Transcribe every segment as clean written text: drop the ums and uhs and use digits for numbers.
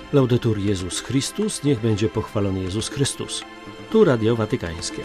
Laudetur Jezus Chrystus, niech będzie pochwalony Jezus Chrystus. Tu Radio Watykańskie.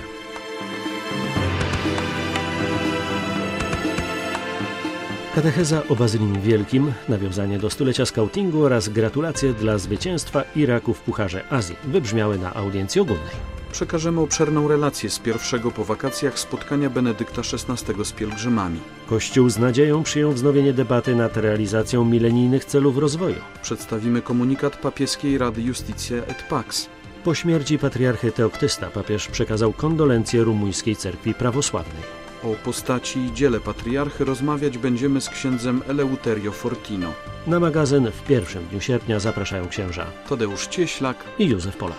Katecheza o Bazylim Wielkim, nawiązanie do stulecia skautingu oraz gratulacje dla zwycięstwa Iraku w Pucharze Azji wybrzmiały na audiencji ogólnej. Przekażemy obszerną relację z pierwszego po wakacjach spotkania Benedykta XVI z pielgrzymami. Kościół z nadzieją przyjął wznowienie debaty nad realizacją milenijnych celów rozwoju. Przedstawimy komunikat papieskiej Rady Justitia et Pax. Po śmierci patriarchy Teoktysta papież przekazał kondolencje rumuńskiej cerkwi prawosławnej. O postaci i dziele patriarchy rozmawiać będziemy z księdzem Eleuterio Fortino. Na magazyn w pierwszym dniu sierpnia zapraszają księża Tadeusz Cieślak i Józef Polak.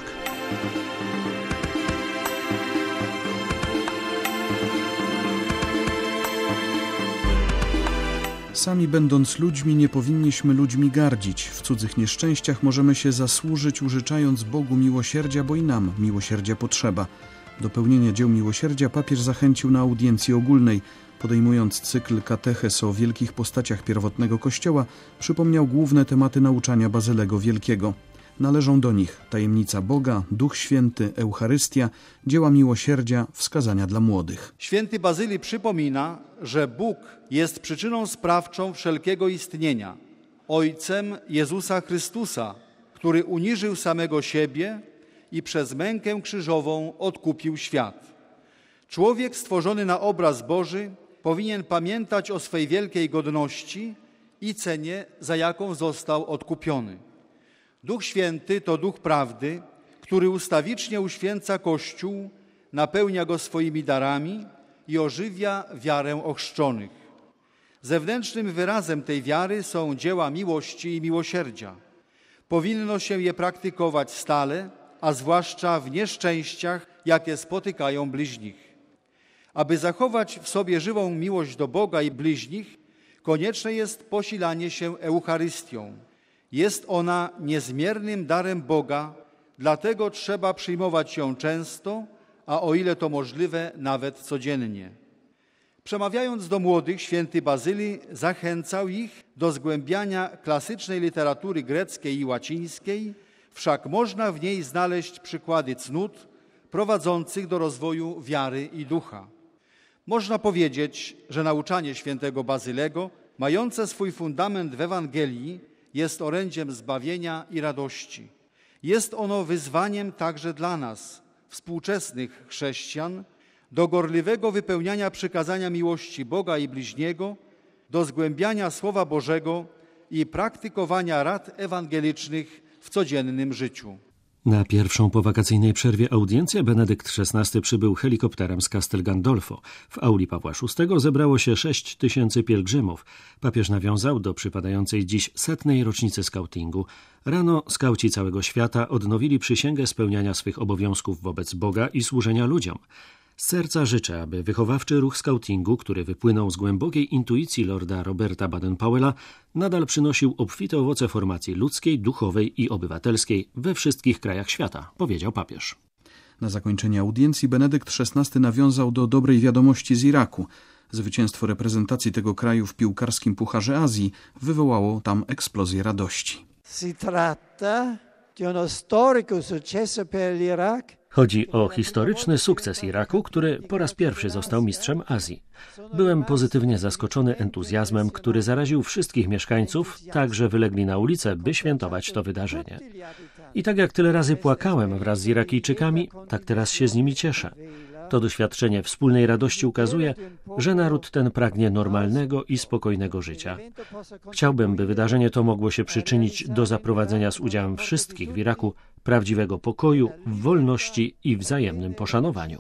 Sami będąc ludźmi, nie powinniśmy ludźmi gardzić. W cudzych nieszczęściach możemy się zasłużyć, użyczając Bogu miłosierdzia, bo i nam miłosierdzia potrzeba. Do pełnienia dzieł miłosierdzia papież zachęcił na audiencji ogólnej. Podejmując cykl katechez o wielkich postaciach pierwotnego Kościoła, przypomniał główne tematy nauczania Bazylego Wielkiego. Należą do nich tajemnica Boga, Duch Święty, Eucharystia, dzieła miłosierdzia, wskazania dla młodych. Święty Bazyli przypomina, że Bóg jest przyczyną sprawczą wszelkiego istnienia, Ojcem Jezusa Chrystusa, który uniżył samego siebie i przez mękę krzyżową odkupił świat. Człowiek stworzony na obraz Boży powinien pamiętać o swej wielkiej godności i cenie, za jaką został odkupiony. Duch Święty to Duch Prawdy, który ustawicznie uświęca Kościół, napełnia go swoimi darami i ożywia wiarę ochrzczonych. Zewnętrznym wyrazem tej wiary są dzieła miłości i miłosierdzia. Powinno się je praktykować stale, a zwłaszcza w nieszczęściach, jakie spotykają bliźnich. Aby zachować w sobie żywą miłość do Boga i bliźnich, konieczne jest posilanie się Eucharystią. Jest ona niezmiernym darem Boga, dlatego trzeba przyjmować ją często, a o ile to możliwe, nawet codziennie. Przemawiając do młodych, święty Bazyli zachęcał ich do zgłębiania klasycznej literatury greckiej i łacińskiej, wszak można w niej znaleźć przykłady cnót prowadzących do rozwoju wiary i ducha. Można powiedzieć, że nauczanie świętego Bazylego, mające swój fundament w Ewangelii, jest orędziem zbawienia i radości. Jest ono wyzwaniem także dla nas, współczesnych chrześcijan, do gorliwego wypełniania przykazania miłości Boga i bliźniego, do zgłębiania Słowa Bożego i praktykowania rad ewangelicznych w codziennym życiu. Na pierwszą po wakacyjnej przerwie audiencję Benedykt XVI przybył helikopterem z Castel Gandolfo. W auli Pawła VI zebrało się 6 000 pielgrzymów. Papież nawiązał do przypadającej dziś 100. rocznicy skautingu. Rano skauci całego świata odnowili przysięgę spełniania swych obowiązków wobec Boga i służenia ludziom. Z serca życzę, aby wychowawczy ruch skautingu, który wypłynął z głębokiej intuicji lorda Roberta Baden-Powella, nadal przynosił obfite owoce formacji ludzkiej, duchowej i obywatelskiej we wszystkich krajach świata, powiedział papież. Na zakończenie audiencji Benedykt XVI nawiązał do dobrej wiadomości z Iraku. Zwycięstwo reprezentacji tego kraju w piłkarskim Pucharze Azji wywołało tam eksplozję radości. Si tratta di uno storico successo per l'Iraq. Chodzi o historyczny sukces Iraku, który po raz pierwszy został mistrzem Azji. Byłem pozytywnie zaskoczony entuzjazmem, który zaraził wszystkich mieszkańców, tak że wylegli na ulicę, by świętować to wydarzenie. I tak jak tyle razy płakałem wraz z Irakijczykami, tak teraz się z nimi cieszę. To doświadczenie wspólnej radości ukazuje, że naród ten pragnie normalnego i spokojnego życia. Chciałbym, by wydarzenie to mogło się przyczynić do zaprowadzenia z udziałem wszystkich w Iraku prawdziwego pokoju, wolności i wzajemnym poszanowaniu.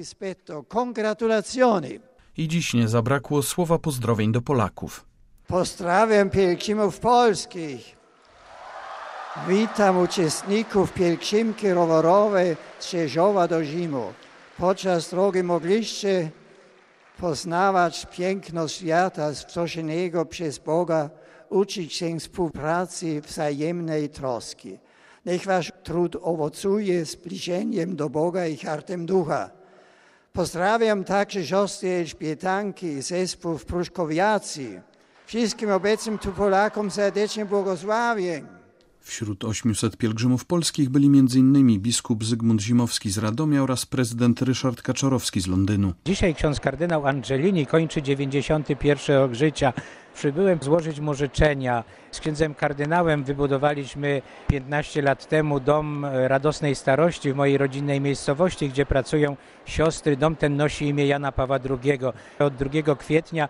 I dziś nie zabrakło słowa pozdrowień do Polaków. Pozdrawiam pielgrzymów polskich. Witam uczestników pielgrzymki rowerowej z Rzeszowa do Rzymu. Podczas drogi mogliście poznawać piękno świata stworzonego przez Boga, uczyć się współpracy, wzajemnej troski. Niech wasz trud owocuje zbliżeniem do Boga i hartem ducha. Pozdrawiam także siostry Elżbietanki i zespół w Pruszkowiacji. Wszystkim obecnym tu Polakom serdecznie błogosławię. Wśród 800 pielgrzymów polskich byli m.in. biskup Zygmunt Zimowski z Radomia oraz prezydent Ryszard Kaczorowski z Londynu. Dzisiaj ksiądz kardynał Angelini kończy 91. rok życia. Przybyłem złożyć mu życzenia. Z księdzem kardynałem wybudowaliśmy 15 lat temu dom radosnej starości w mojej rodzinnej miejscowości, gdzie pracują siostry. Dom ten nosi imię Jana Pawła II. Od 2 kwietnia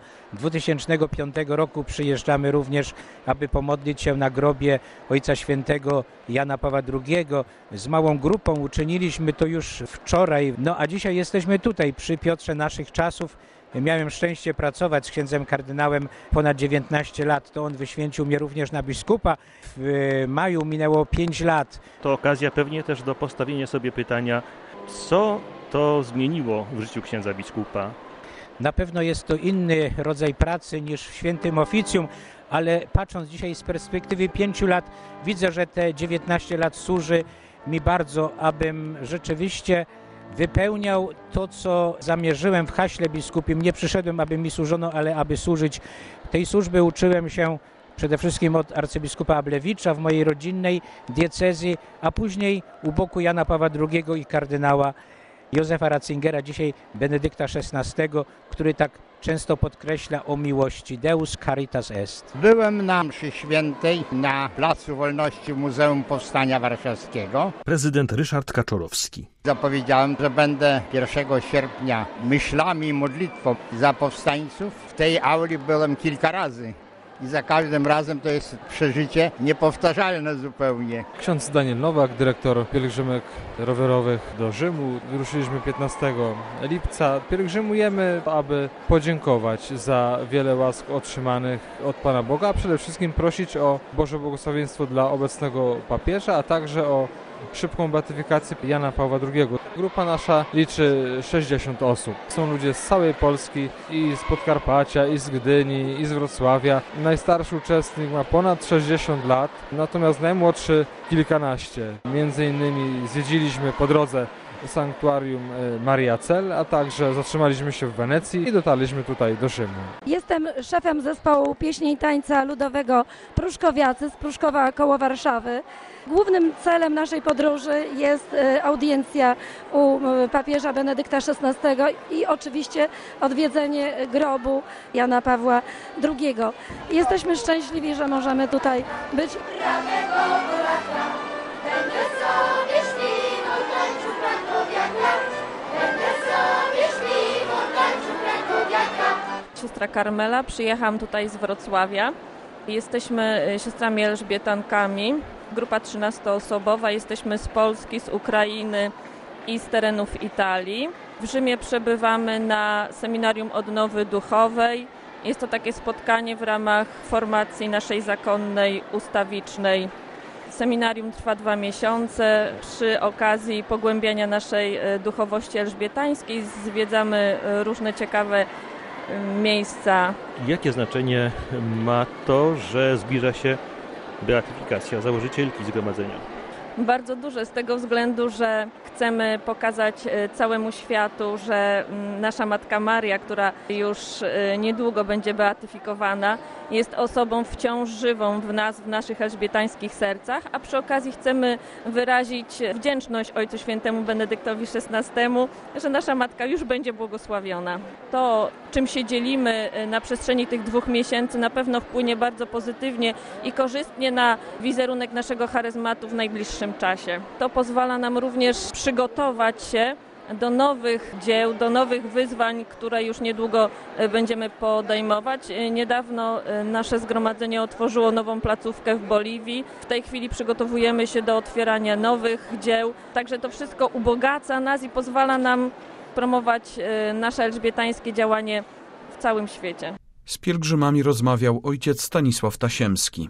2005 roku przyjeżdżamy również, aby pomodlić się na grobie Ojca Świętego Jana Pawła II. Z małą grupą uczyniliśmy to już wczoraj, a dzisiaj jesteśmy tutaj przy Piotrze naszych czasów. Miałem szczęście pracować z księdzem kardynałem ponad 19 lat. To on wyświęcił mnie również na biskupa. W maju minęło 5 lat. To okazja pewnie też do postawienia sobie pytania, co to zmieniło w życiu księdza biskupa? Na pewno jest to inny rodzaj pracy niż w świętym oficjum, ale patrząc dzisiaj z perspektywy 5 lat, widzę, że te 19 lat służy mi bardzo, abym rzeczywiście wypełniał to, co zamierzyłem w haśle biskupim. Nie przyszedłem, aby mi służono, ale aby służyć. Tej służby uczyłem się przede wszystkim od arcybiskupa Ablewicza w mojej rodzinnej diecezji, a później u boku Jana Pawła II i kardynała Józefa Ratzingera, dzisiaj Benedykta XVI, który tak często podkreśla o miłości. Deus caritas est. Byłem na mszy świętej na Placu Wolności w Muzeum Powstania Warszawskiego. Prezydent Ryszard Kaczorowski. Zapowiedziałem, że będę 1 sierpnia myślami i modlitwą za powstańców. W tej auli byłem kilka razy. I za każdym razem to jest przeżycie niepowtarzalne zupełnie. Ksiądz Daniel Nowak, dyrektor pielgrzymek rowerowych do Rzymu. Wyruszyliśmy 15 lipca. Pielgrzymujemy, aby podziękować za wiele łask otrzymanych od Pana Boga, a przede wszystkim prosić o Boże błogosławieństwo dla obecnego papieża, a także o szybką beatyfikację Jana Pawła II. Grupa nasza liczy 60 osób. Są ludzie z całej Polski, i z Podkarpacia, i z Gdyni, i z Wrocławia. Najstarszy uczestnik ma ponad 60 lat, natomiast najmłodszy kilkanaście. Między innymi zwiedziliśmy po drodze sanktuarium Maria Cel, a także zatrzymaliśmy się w Wenecji i dotarliśmy tutaj do Rzymu. Jestem szefem zespołu pieśni i tańca ludowego Pruszkowiacy z Pruszkowa koło Warszawy. Głównym celem naszej podróży jest audiencja u papieża Benedykta XVI i oczywiście odwiedzenie grobu Jana Pawła II. Jesteśmy szczęśliwi, że możemy tutaj być. Siostra Karmela, przyjechałam tutaj z Wrocławia. Jesteśmy siostrami elżbietankami, grupa 13-osobowa. Jesteśmy z Polski, z Ukrainy i z terenów Italii. W Rzymie przebywamy na seminarium odnowy duchowej. Jest to takie spotkanie w ramach formacji naszej zakonnej, ustawicznej. Seminarium trwa 2 miesiące. Przy okazji pogłębiania naszej duchowości elżbietańskiej zwiedzamy różne ciekawe miejsca. Jakie znaczenie ma to, że zbliża się beatyfikacja założycielki zgromadzenia? Bardzo duże z tego względu, że chcemy pokazać całemu światu, że nasza Matka Maria, która już niedługo będzie beatyfikowana, jest osobą wciąż żywą w nas, w naszych elżbietańskich sercach, a przy okazji chcemy wyrazić wdzięczność Ojcu Świętemu Benedyktowi XVI, że nasza Matka już będzie błogosławiona. To, czym się dzielimy na przestrzeni tych 2 miesięcy, na pewno wpłynie bardzo pozytywnie i korzystnie na wizerunek naszego charyzmatu w najbliższym czasie. To pozwala nam również przygotować się do nowych dzieł, do nowych wyzwań, które już niedługo będziemy podejmować. Niedawno nasze zgromadzenie otworzyło nową placówkę w Boliwii. W tej chwili przygotowujemy się do otwierania nowych dzieł. Także to wszystko ubogaca nas i pozwala nam promować nasze elżbietańskie działanie w całym świecie. Z pielgrzymami rozmawiał ojciec Stanisław Tasiemski.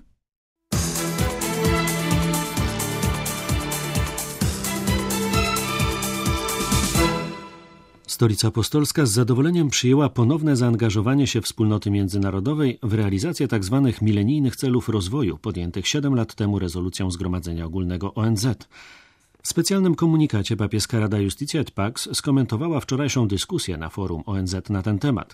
Stolica Apostolska z zadowoleniem przyjęła ponowne zaangażowanie się wspólnoty międzynarodowej w realizację tzw. milenijnych celów rozwoju podjętych 7 lat temu rezolucją Zgromadzenia Ogólnego ONZ. W specjalnym komunikacie papieska Rada Justitia et Pax skomentowała wczorajszą dyskusję na forum ONZ na ten temat.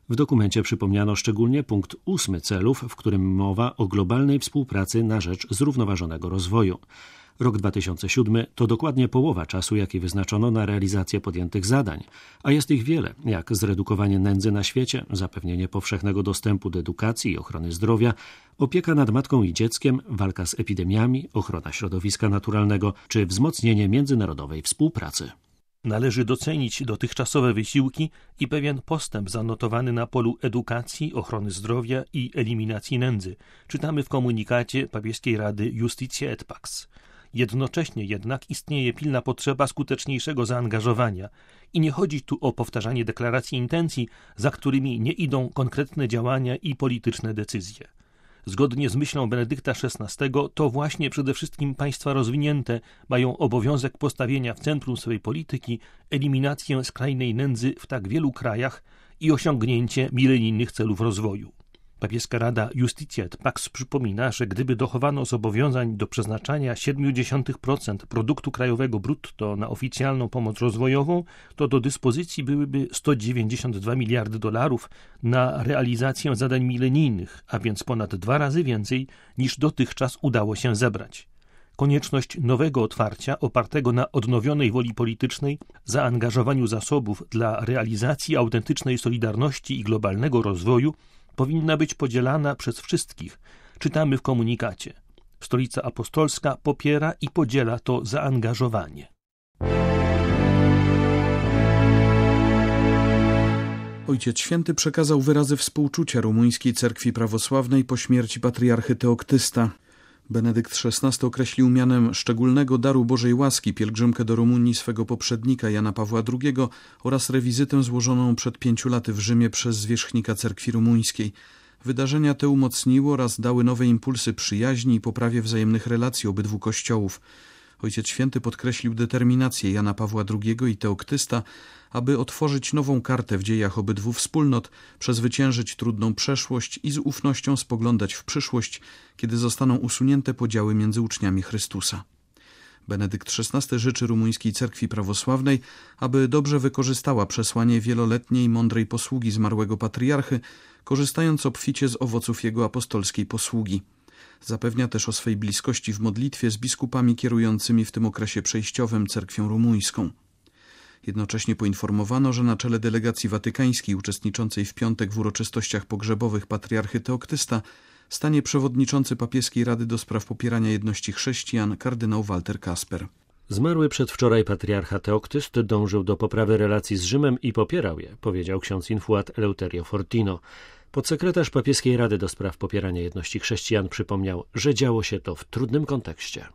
W dokumencie przypomniano szczególnie punkt 8 celów, w którym mowa o globalnej współpracy na rzecz zrównoważonego rozwoju. Rok 2007 to dokładnie połowa czasu, jaki wyznaczono na realizację podjętych zadań, a jest ich wiele, jak zredukowanie nędzy na świecie, zapewnienie powszechnego dostępu do edukacji i ochrony zdrowia, opieka nad matką i dzieckiem, walka z epidemiami, ochrona środowiska naturalnego czy wzmocnienie międzynarodowej współpracy. Należy docenić dotychczasowe wysiłki i pewien postęp zanotowany na polu edukacji, ochrony zdrowia i eliminacji nędzy. Czytamy w komunikacie Papieskiej Rady Justitia et Pax. Jednocześnie jednak istnieje pilna potrzeba skuteczniejszego zaangażowania i nie chodzi tu o powtarzanie deklaracji intencji, za którymi nie idą konkretne działania i polityczne decyzje. Zgodnie z myślą Benedykta XVI to właśnie przede wszystkim państwa rozwinięte mają obowiązek postawienia w centrum swej polityki eliminację skrajnej nędzy w tak wielu krajach i osiągnięcie milenijnych celów rozwoju. Papieska Rada Justitia et Pax przypomina, że gdyby dochowano zobowiązań do przeznaczania 0,7% produktu krajowego brutto na oficjalną pomoc rozwojową, to do dyspozycji byłyby 192 miliardy dolarów na realizację zadań milenijnych, a więc ponad 2 razy więcej niż dotychczas udało się zebrać. Konieczność nowego otwarcia opartego na odnowionej woli politycznej, zaangażowaniu zasobów dla realizacji autentycznej solidarności i globalnego rozwoju powinna być podzielana przez wszystkich. Czytamy w komunikacie. Stolica Apostolska popiera i podziela to zaangażowanie. Ojciec Święty przekazał wyrazy współczucia rumuńskiej cerkwi prawosławnej po śmierci patriarchy Teoktysta. Benedykt XVI określił mianem szczególnego daru Bożej łaski pielgrzymkę do Rumunii swego poprzednika Jana Pawła II oraz rewizytę złożoną przed 5 laty w Rzymie przez zwierzchnika cerkwi rumuńskiej. Wydarzenia te umocniły oraz dały nowe impulsy przyjaźni i poprawie wzajemnych relacji obydwu kościołów. Ojciec Święty podkreślił determinację Jana Pawła II i Teoktysta, aby otworzyć nową kartę w dziejach obydwu wspólnot, przezwyciężyć trudną przeszłość i z ufnością spoglądać w przyszłość, kiedy zostaną usunięte podziały między uczniami Chrystusa. Benedykt XVI życzy rumuńskiej cerkwi prawosławnej, aby dobrze wykorzystała przesłanie wieloletniej mądrej posługi zmarłego patriarchy, korzystając obficie z owoców jego apostolskiej posługi. Zapewnia też o swej bliskości w modlitwie z biskupami kierującymi w tym okresie przejściowym cerkwią rumuńską. Jednocześnie poinformowano, że na czele delegacji watykańskiej uczestniczącej w piątek w uroczystościach pogrzebowych patriarchy Teoktysta stanie przewodniczący Papieskiej Rady do spraw popierania jedności chrześcijan kardynał Walter Kasper. Zmarły przedwczoraj patriarcha Teoktyst dążył do poprawy relacji z Rzymem i popierał je, powiedział ksiądz infuat Eleuterio Fortino. Podsekretarz Papieskiej Rady do spraw popierania jedności chrześcijan przypomniał, że działo się to w trudnym kontekście.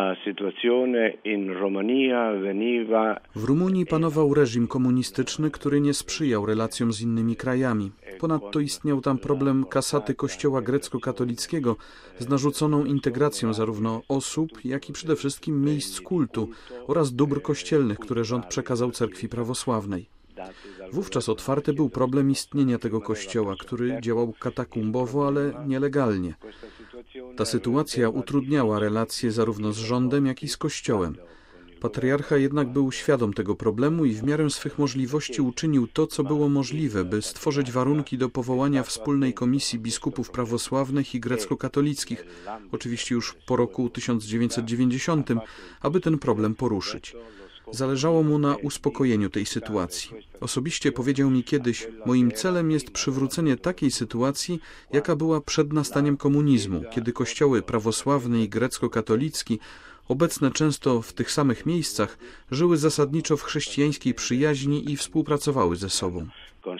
W Rumunii panował reżim komunistyczny, który nie sprzyjał relacjom z innymi krajami. Ponadto istniał tam problem kasaty kościoła grecko-katolickiego z narzuconą integracją zarówno osób, jak i przede wszystkim miejsc kultu oraz dóbr kościelnych, które rząd przekazał cerkwi prawosławnej. Wówczas otwarty był problem istnienia tego kościoła, który działał katakumbowo, ale nielegalnie. Ta sytuacja utrudniała relacje zarówno z rządem, jak i z kościołem. Patriarcha jednak był świadom tego problemu i w miarę swych możliwości uczynił to, co było możliwe, by stworzyć warunki do powołania wspólnej komisji biskupów prawosławnych i grecko-katolickich, oczywiście już po roku 1990, aby ten problem poruszyć. Zależało mu na uspokojeniu tej sytuacji. Osobiście powiedział mi kiedyś, moim celem jest przywrócenie takiej sytuacji, jaka była przed nastaniem komunizmu, kiedy kościoły prawosławny i grecko-katolicki, obecne często w tych samych miejscach, żyły zasadniczo w chrześcijańskiej przyjaźni i współpracowały ze sobą.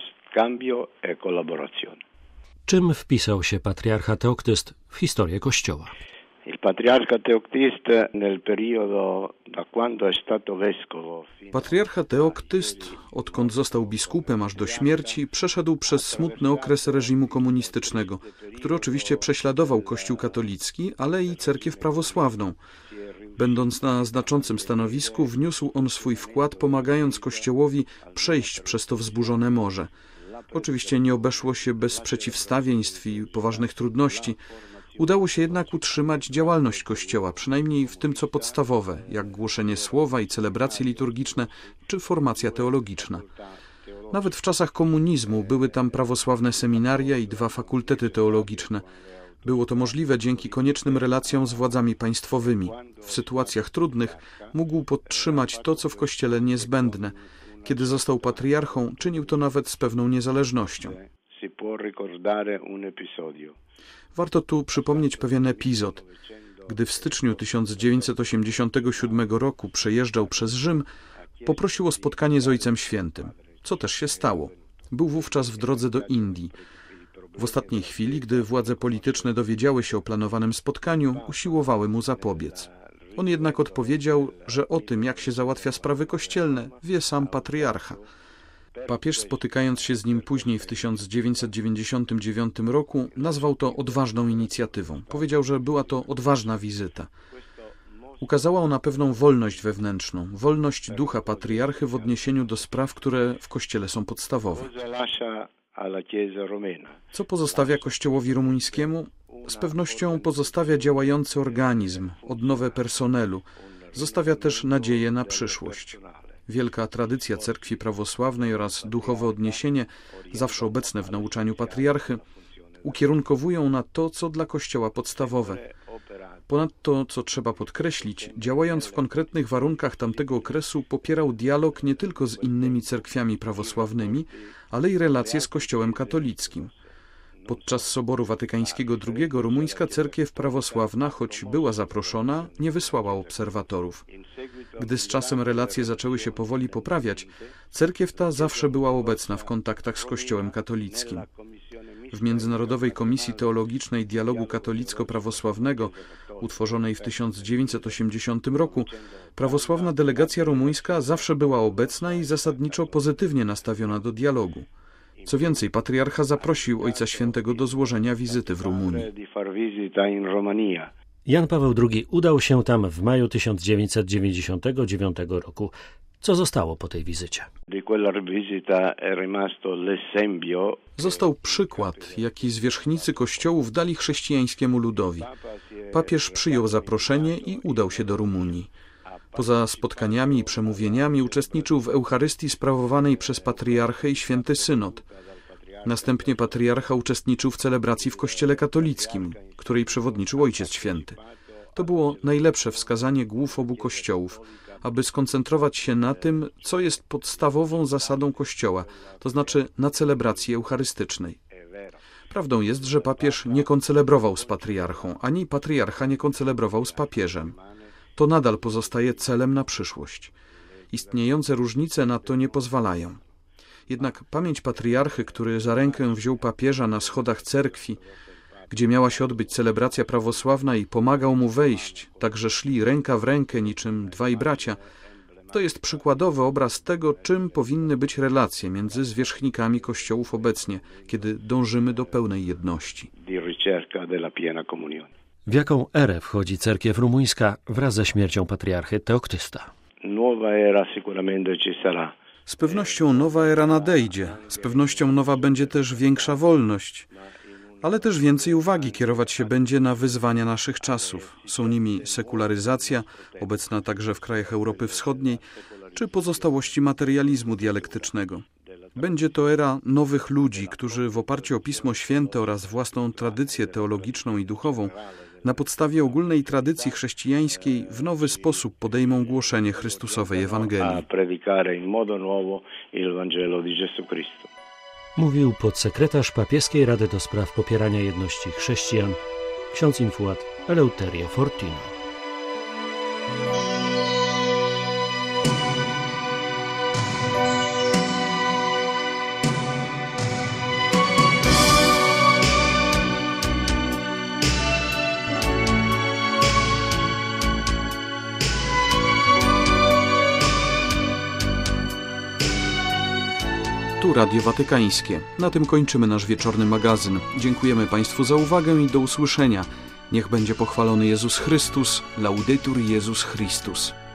Czym wpisał się patriarcha Teoktyst w historię Kościoła? Patriarcha Teoktyst, odkąd został biskupem aż do śmierci, przeszedł przez smutny okres reżimu komunistycznego, który oczywiście prześladował Kościół katolicki, ale i cerkiew prawosławną. Będąc na znaczącym stanowisku, wniósł on swój wkład, pomagając Kościołowi przejść przez to wzburzone morze. Oczywiście nie obeszło się bez przeciwstawieństw i poważnych trudności. Udało się jednak utrzymać działalność Kościoła, przynajmniej w tym, co podstawowe, jak głoszenie słowa i celebracje liturgiczne, czy formacja teologiczna. Nawet w czasach komunizmu były tam prawosławne seminaria i 2 fakultety teologiczne. Było to możliwe dzięki koniecznym relacjom z władzami państwowymi. W sytuacjach trudnych mógł podtrzymać to, co w Kościele niezbędne. Kiedy został patriarchą, czynił to nawet z pewną niezależnością. Warto tu przypomnieć pewien epizod. Gdy w styczniu 1987 roku przejeżdżał przez Rzym, poprosił o spotkanie z Ojcem Świętym, co też się stało. Był wówczas w drodze do Indii. W ostatniej chwili, gdy władze polityczne dowiedziały się o planowanym spotkaniu, usiłowały mu zapobiec. On jednak odpowiedział, że o tym, jak się załatwia sprawy kościelne, wie sam patriarcha. Papież, spotykając się z nim później w 1999 roku, nazwał to odważną inicjatywą. Powiedział, że była to odważna wizyta. Ukazała ona pewną wolność wewnętrzną, wolność ducha patriarchy w odniesieniu do spraw, które w Kościele są podstawowe. Co pozostawia Kościołowi rumuńskiemu? Z pewnością pozostawia działający organizm, odnowę personelu. Zostawia też nadzieję na przyszłość. Wielka tradycja cerkwi prawosławnej oraz duchowe odniesienie, zawsze obecne w nauczaniu patriarchy, ukierunkowują na to, co dla Kościoła podstawowe. Ponadto, co trzeba podkreślić, działając w konkretnych warunkach tamtego okresu, popierał dialog nie tylko z innymi cerkwiami prawosławnymi, ale i relacje z Kościołem katolickim. Podczas Soboru Watykańskiego II rumuńska cerkiew prawosławna, choć była zaproszona, nie wysłała obserwatorów. Gdy z czasem relacje zaczęły się powoli poprawiać, cerkiew ta zawsze była obecna w kontaktach z Kościołem katolickim. W Międzynarodowej Komisji Teologicznej Dialogu Katolicko-Prawosławnego, utworzonej w 1980 roku, prawosławna delegacja rumuńska zawsze była obecna i zasadniczo pozytywnie nastawiona do dialogu. Co więcej, patriarcha zaprosił Ojca Świętego do złożenia wizyty w Rumunii. Jan Paweł II udał się tam w maju 1999 roku. Co zostało po tej wizycie? Został przykład, jaki zwierzchnicy kościołów dali chrześcijańskiemu ludowi. Papież przyjął zaproszenie i udał się do Rumunii. Poza spotkaniami i przemówieniami uczestniczył w Eucharystii sprawowanej przez patriarchę i święty synod. Następnie patriarcha uczestniczył w celebracji w Kościele katolickim, której przewodniczył Ojciec Święty. To było najlepsze wskazanie głów obu kościołów, aby skoncentrować się na tym, co jest podstawową zasadą Kościoła, to znaczy na celebracji eucharystycznej. Prawdą jest, że papież nie koncelebrował z patriarchą, ani patriarcha nie koncelebrował z papieżem. To nadal pozostaje celem na przyszłość. Istniejące różnice na to nie pozwalają. Jednak pamięć patriarchy, który za rękę wziął papieża na schodach cerkwi, gdzie miała się odbyć celebracja prawosławna i pomagał mu wejść, tak że szli ręka w rękę niczym dwaj bracia, to jest przykładowy obraz tego, czym powinny być relacje między zwierzchnikami kościołów obecnie, kiedy dążymy do pełnej jedności. W jaką erę wchodzi cerkiew rumuńska wraz ze śmiercią patriarchy Teoktysta? Z pewnością nowa era nadejdzie, z pewnością nowa będzie też większa wolność, ale też więcej uwagi kierować się będzie na wyzwania naszych czasów. Są nimi sekularyzacja, obecna także w krajach Europy Wschodniej, czy pozostałości materializmu dialektycznego. Będzie to era nowych ludzi, którzy w oparciu o Pismo Święte oraz własną tradycję teologiczną i duchową, na podstawie ogólnej tradycji chrześcijańskiej w nowy sposób podejmą głoszenie Chrystusowej Ewangelii. Mówił podsekretarz Papieskiej Rady do Spraw Popierania Jedności Chrześcijan, ksiądz infuat Eleuterio Fortino. Tu Radio Watykańskie. Na tym kończymy nasz wieczorny magazyn. Dziękujemy Państwu za uwagę i do usłyszenia. Niech będzie pochwalony Jezus Chrystus. Laudetur Jezus Chrystus.